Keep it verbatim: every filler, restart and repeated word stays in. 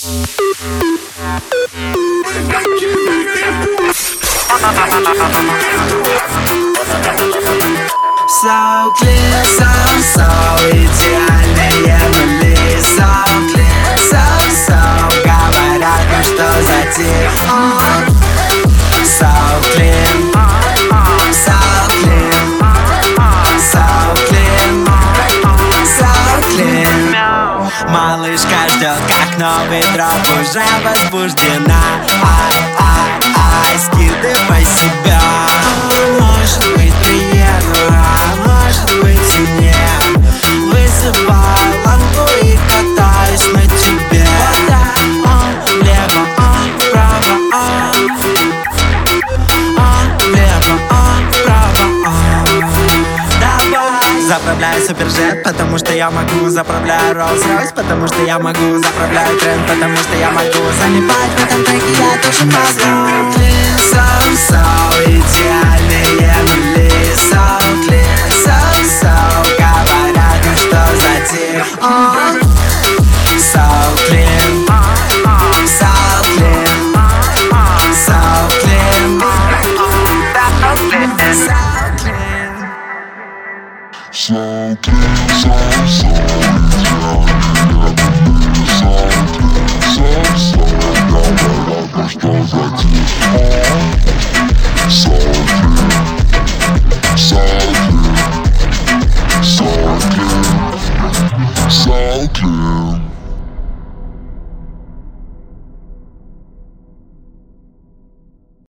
So clear, so, so идеальные нули. So clear, so, so говорят, ну что за тип. So clean, so clean, so clean, so clean. Малышка ждет, как новый дроп, уже возбуждена. Ай, ай, ай, скидывай себя. Может быть приеду, а может быть и нет. Вызываю лампу и катаюсь на тебе. Вот так, он влево, он вправо, он, он влево, он вправо, он. Давай. Заправляю суперджет, потому что я могу. Заправляю Rolls-Royce, потому что я могу. Заправляю тренд, потому что я могу. Заливать в этом треке я тоже могу. Clean, so, so идеальные нули. So clean, so, so говорят, ну что за тип. uh. So clean, so clean, so clean, so clean, so clean. So clean, so, so идеальные нули. So clean, so, so говорят, ну что за тип. So clean.